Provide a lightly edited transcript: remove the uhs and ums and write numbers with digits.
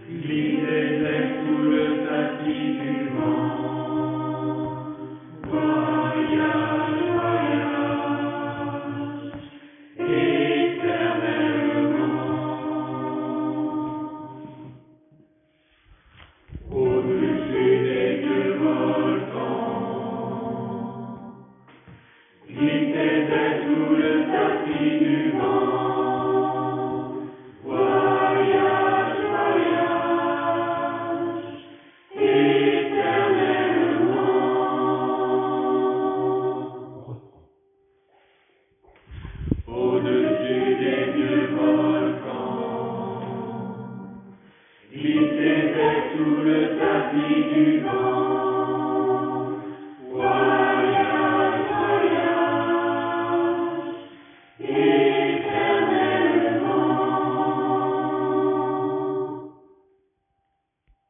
glissez sous le tapis du vent. Voyage, voyage, éternellement. Au-dessus des vieux volcans, glissez sous le tapis du vent. Voyage, voyage, éternellement. Au-dessus des vieux volcans, glissez sous le tapis du vent.